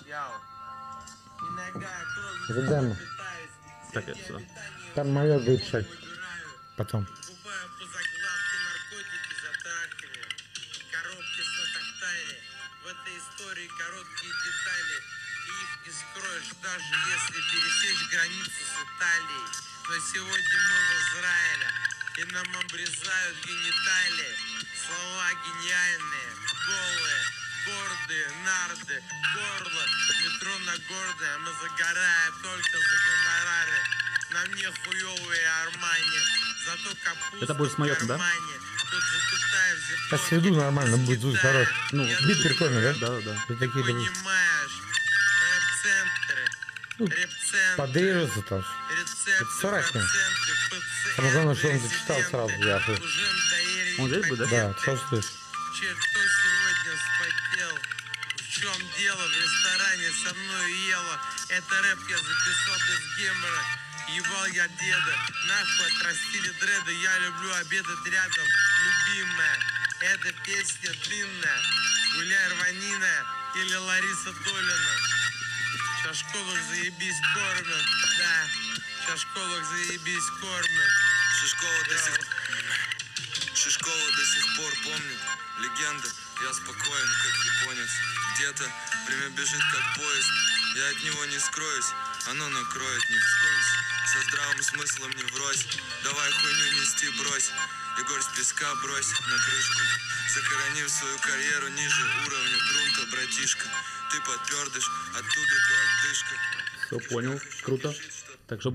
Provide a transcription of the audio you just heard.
Ведемо. Так, все. Там моє вичать. Потом. Покупаю по закладке наркотики за трахами. Коробки с натахтали. В этой истории короткие детали. И их не скроешь, даже если пересечь границу с Италией. Но сегодня мы в Израиле. И нам обрезают гениталии. Слова гениальные, голые, гордые, нарды, горло, метро на гордое. Мы загораем только за гонорары. Нам не хуёвые Армани. Зато капуста Это будет с Майотом, да? Тут запытаешь Сейчас сведу нормально, будет звук хороший. Ну, Бит прикольный, да? Да, да. Ты такие думаешь. Понимаешь, рэп-центры, Ну, реп-центры, подъезжается тоже. рецепты, это сорок минут. проценты, ПЦР, Самое главное, что он зачитал сразу, я уже надоели Он здесь будет, да? Да, патенты. что слышишь? Кто сегодня вспотел? В чем дело? В ресторане со мной ела. Это рэп я записал без гемора. Ебал я деда. Нахуй отрастили дреды. Я люблю обедать рядом. Любимая. Эта песня длинная. Гуляй рванина или Лариса Долина. Сейчас в школах заебись кормят. Да. Сейчас в школах заебись кормят. Шишкова до сих пор помнит. Легенда, я спокоен, как японец. Где-то время бежит, как поезд. Я от него не скроюсь, оно накроет не вскользь. Со здравым смыслом не врозь. Давай хуйню нести, брось. Егор с песка брось на крышку. Захоронив свою карьеру ниже уровня грунта, братишка. Ты подпердыш, оттуда то отдышка. Все, понял. Круто. Так что